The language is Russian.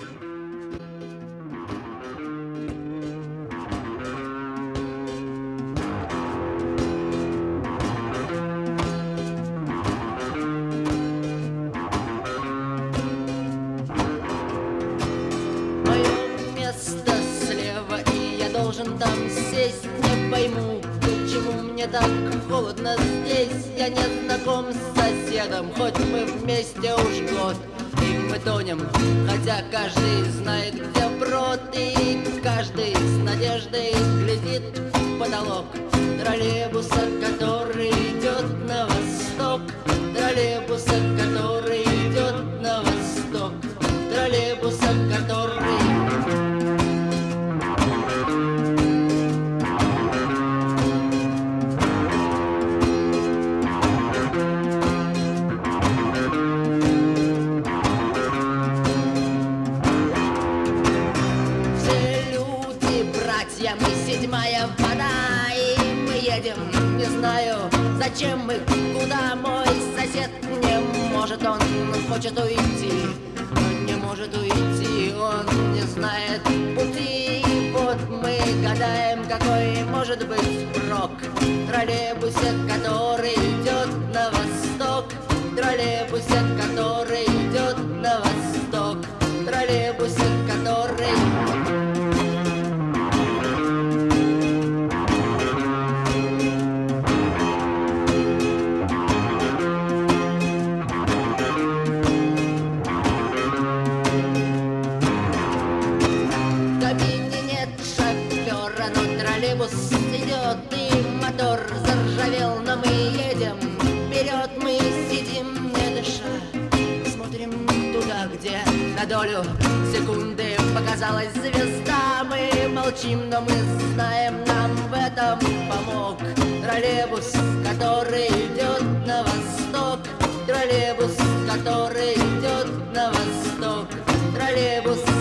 Должен там сесть, не пойму, почему мне так холодно здесь. Я не знаком с соседом, хоть мы вместе уж год, и мы тонем, хотя каждый знает, где брод, и каждый с надеждой глядит в потолок троллейбуса, который идет на восток, троллейбуса, который идет на восток, троллейбуса, который... Мы седьмая вода, и мы едем, не знаю, зачем мы, куда. Мой сосед не может, он хочет уйти, он не может уйти, он не знает пути. И вот мы гадаем, какой может быть прок в троллейбусе, который идет на восток, троллейбусе, который идет на восток, троллейбусе, который... Троллейбус идет, и мотор заржавел, но мы едем вперед, мы сидим, не дыша, смотрим туда, где на долю секунды показалась звезда. Мы молчим, но мы знаем, нам в этом помог троллейбус, который идет на восток, троллейбус, который идет на восток, троллейбус,